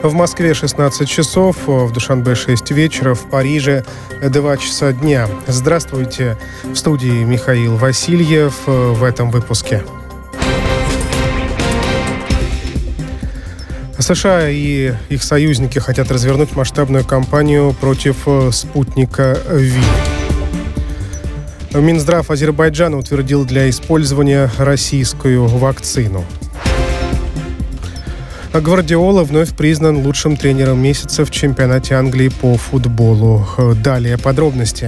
В Москве 16 часов, в Душанбе 6 вечера, в Париже 2 часа дня. Здравствуйте, в студии Михаил Васильев в этом выпуске. США и их союзники хотят развернуть масштабную кампанию против спутника ВИ. Минздрав Азербайджана утвердил для использования российскую вакцину. Гвардиола вновь признан лучшим тренером месяца в чемпионате Англии по футболу. Далее подробности.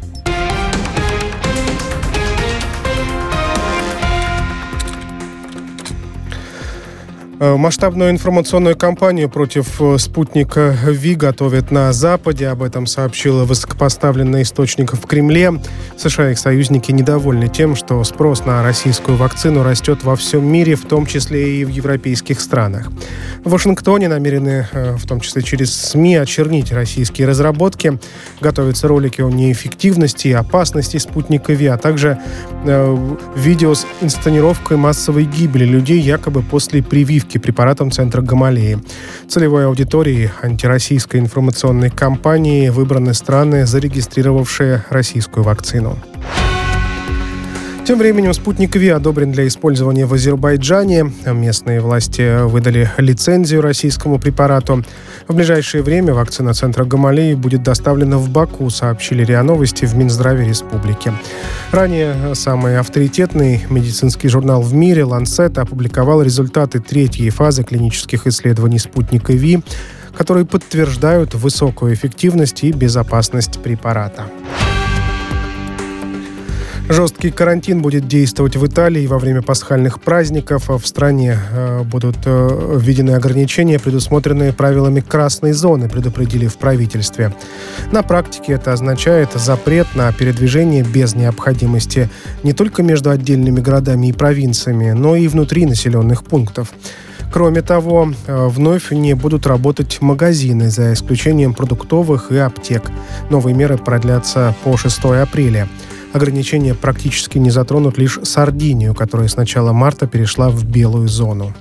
Масштабную информационную кампанию против спутника ВИ готовят на Западе. Об этом сообщил высокопоставленный источник в Кремле. США и их союзники недовольны тем, что спрос на российскую вакцину растет во всем мире, в том числе и в европейских странах. В Вашингтоне намерены, в том числе через СМИ, очернить российские разработки. Готовятся ролики о неэффективности и опасности спутника ВИ, а также видео с инсценировкой массовой гибели людей якобы после прививки препаратом центра Гамалеи. Целевой аудиторией антироссийской информационной кампании выбраны страны, зарегистрировавшие российскую вакцину. Тем временем спутник ВИ одобрен для использования в Азербайджане. Местные власти выдали лицензию российскому препарату. В ближайшее время вакцина центра Гамалеи будет доставлена в Баку, сообщили РИА Новости в Минздраве республики. Ранее самый авторитетный медицинский журнал в мире «Ланцет» опубликовал результаты третьей фазы клинических исследований спутника ВИ, которые подтверждают высокую эффективность и безопасность препарата. Жесткий карантин будет действовать в Италии во время пасхальных праздников. В стране будут введены ограничения, предусмотренные правилами красной зоны, предупредили в правительстве. На практике это означает запрет на передвижение без необходимости не только между отдельными городами и провинциями, но и внутри населенных пунктов. Кроме того, вновь не будут работать магазины, за исключением продуктовых и аптек. Новые меры продлятся по 6 апреля. Ограничения практически не затронут лишь Сардинию, которая с начала марта перешла в белую зону.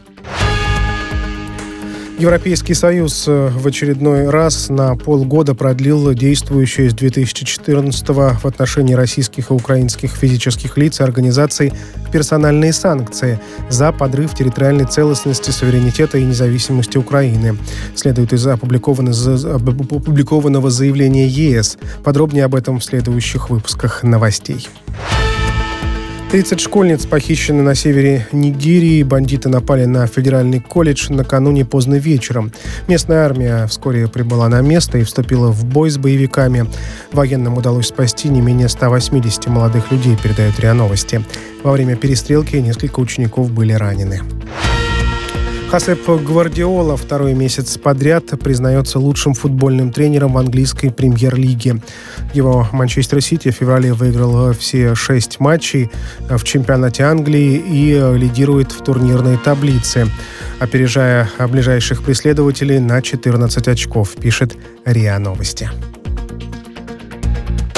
Европейский Союз в очередной раз на полгода продлил действующие с 2014-го в отношении российских и украинских физических лиц и организаций персональные санкции за подрыв территориальной целостности, суверенитета и независимости Украины. Следует из опубликованного заявления ЕС. Подробнее об этом в следующих выпусках новостей. 30 школьниц похищены на севере Нигерии. Бандиты напали на федеральный колледж накануне поздно вечером. Местная армия вскоре прибыла на место и вступила в бой с боевиками. Военным удалось спасти не менее 180 молодых людей, передают РИА Новости. Во время перестрелки несколько учеников были ранены. Хосеп Гвардиола второй месяц подряд признается лучшим футбольным тренером в английской премьер-лиге. Его Манчестер Сити в феврале выиграл все 6 матчей в чемпионате Англии и лидирует в турнирной таблице, опережая ближайших преследователей на 14 очков, пишет РИА Новости.